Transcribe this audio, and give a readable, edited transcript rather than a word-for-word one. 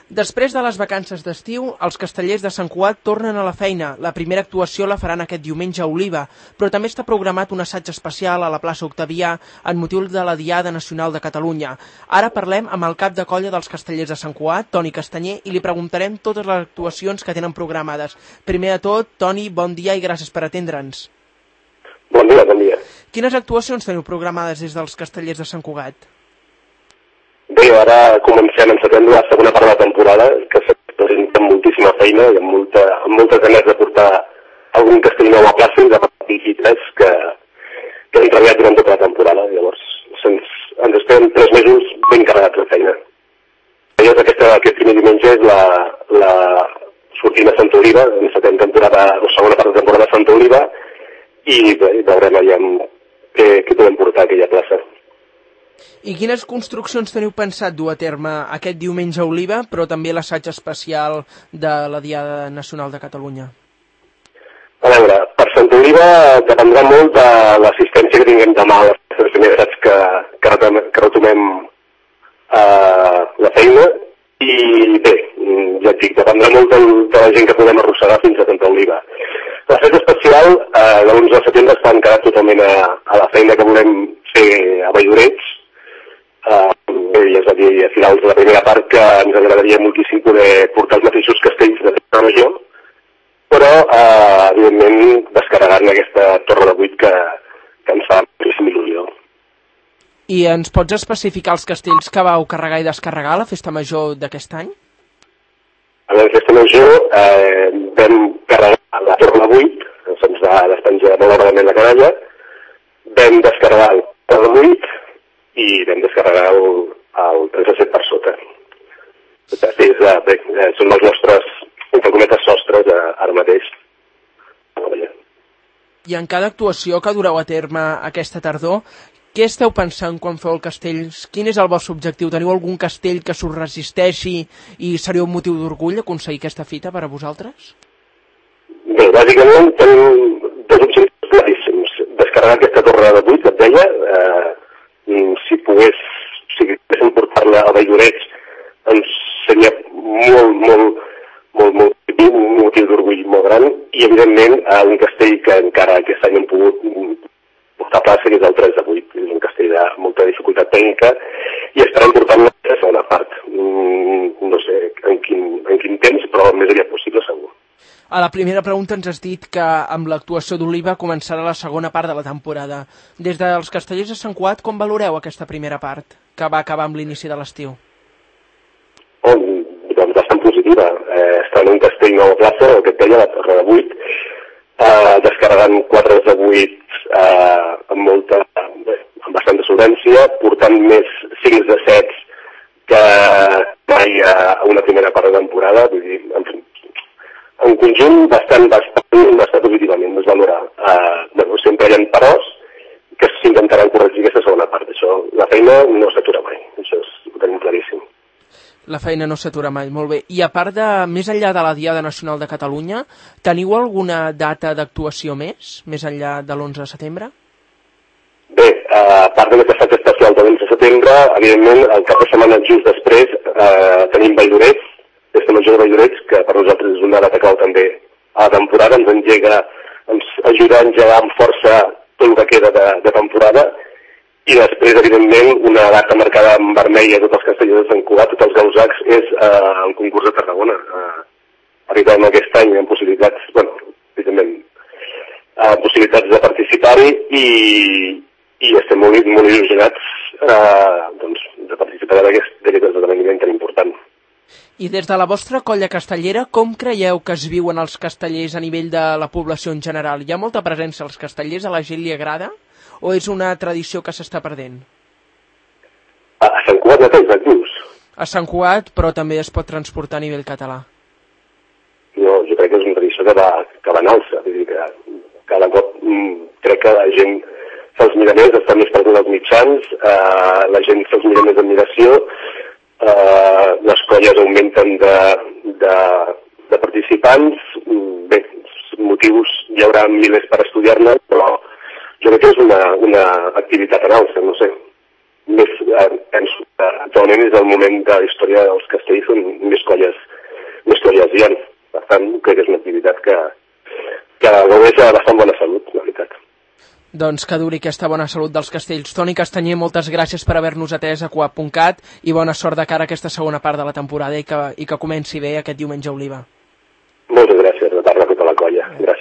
Després de les vacances d'estiu, els castellers de Sant Cugat tornen a la feina. La primera actuació la faran aquest diumenge a Oliva, però també està programat un assaig especial a la plaça Octavià en motiu de la Diada Nacional de Catalunya. Ara parlem amb el cap de colla dels castellers de Sant Cugat, Toni Castanyer, i li preguntarem totes les actuacions que tenen programades. Primer de tot, Toni, bon dia i gràcies per atendre'ns. Bon dia, bon dia. Quines actuacions teniu programades des dels castellers de Sant Cugat? Bé, ara comencem en setembre la segona part de la temporada, que se presenta amb moltíssima feina i amb moltes ganes de portar algun castell nou a plaça i de repetir tres que hem treballat durant tota la temporada. Llavors, ens esperen 3 mesos ben carregats de feina. Llavors, aquest primer diumenge és la sortida a Santa Oliva, encetem temporada, o segona part de temporada a Santa Oliva, i bé, veurem allà què podem portar a aquella plaça. I quines construccions teniu pensat dur a terme aquest diumenge a Oliva, però també l'assaig especial de la Diada Nacional de Catalunya? A veure, per Santa Oliva dependrà molt de l'assistència que tinguem demà a les primeres assaigs que retomem la feina, i bé, ja et dic, dependrà molt de la gent que podem arrossegar fins a Santa Oliva. L'assaig especial de l'11 de setembre està encarat totalment a la feina que volem fer a Valldorets. Bé, ja es va dir a finals de la primera part que ens agradaria moltíssim poder portar els mateixos castells de Festa Major, però evidentment descarregant aquesta torre de 8 que ens fa moltíssima il·lusió. I ens pots especificar els castells que vau carregar i descarregar a la Festa Major d'aquest any? A la Festa Major vam carregar la torre de 8, se'ns va despenjar molt rarament la canalla, vam descarregar el torre de 8 i vam descarregar el 37 per sota. Són els nostres, entre cometes, sostres ara mateix. I en cada actuació que dureu a terme aquesta tardor, què esteu pensant quan feu el castell? Quin és el vostre objectiu? Teniu algun castell que s'us resisteixi i seria un motiu d'orgull aconseguir aquesta fita per a vosaltres? Bé, bàsicament tenim 2 objectius claríssims. Descarregar aquesta torre de 8, que et deia, si poguéssim portar-la a Valldorets, ens seria molt un motiu d'orgull molt gran, i evidentment un castell que encara aquest any hem pogut portar a plaça, que és el 3 de 8. És un castell de molta dificultat tècnica i estarem portant-la a la segona part. No sé en quin temps, però el més aviat possible segur. A la primera pregunta ens has dit que amb l'actuació d'Oliva començarà la segona part de la temporada. Des dels castellers de Sant Cugat, com valoreu aquesta primera part, que va acabar amb l'inici de l'estiu? Doncs bastant positiva. Estan en un castell nou a plaça, el que et deia, la torre de 8, descarregant 4 de 8 amb bastanta solvència, portant més 5 de 7 que mai a una primera part de temporada. Vull dir, en conjunt, bastant positivament es valora. Sempre hi ha peròs que s'intentaran corregir aquesta segona part. Això, la feina no s'atura mai, això ho tenim claríssim. La feina no s'atura mai, molt bé. I a part de, més enllà de la Diada Nacional de Catalunya, teniu alguna data d'actuació més enllà de l'11 de setembre? Bé, a part d'aquest assaig especial de l'11 de setembre, evidentment, el cap de setmana just després tenim Valldorets, Festa Major de Valldorets, que per nosaltres és una data clau també a la temporada, ens ajuda a engegar amb força tot el que queda de temporada, i després, evidentment, una data marcada en vermell a tots els castellers de Sant Cugat, tots els gausacs, és el concurs de Tarragona. Arribem aquest any amb possibilitats, evidentment, possibilitats de participar-hi, i estem molt il·lusionats de participar d'aquest esdeveniment tan important. I des de la vostra colla castellera, com creieu que es viuen els castellers a nivell de la població en general? Hi ha molta presència als castellers? A la gent li agrada? O és una tradició que s'està perdent? A Sant Cugat mateix, et dius? A Sant Cugat, però també es pot transportar a nivell català. No, jo crec que és una tradició que va en alça. Vull dir que cada cop crec que la gent se'ls mira més, està més perdut als mitjans, la gent se'ls mira més d'admiració, les colles augmenten de participants. Bé, motius hi haurà milers per estudiar-ne, però jo crec que és una activitat en alça, no sé. Més penso actualment és el moment de la història dels castells on més colles hi ha. Per tant, crec que és una activitat que gaudeix de bastant bona salut, la veritat. Doncs que duri aquesta bona salut dels castells. Toni Castanyer, moltes gràcies per haver-nos atès a Coap.cat i bona sort de cara a aquesta segona part de la temporada i que comenci bé aquest diumenge a Oliva. Moltes gràcies, de tarda a tota la colla. Gràcies.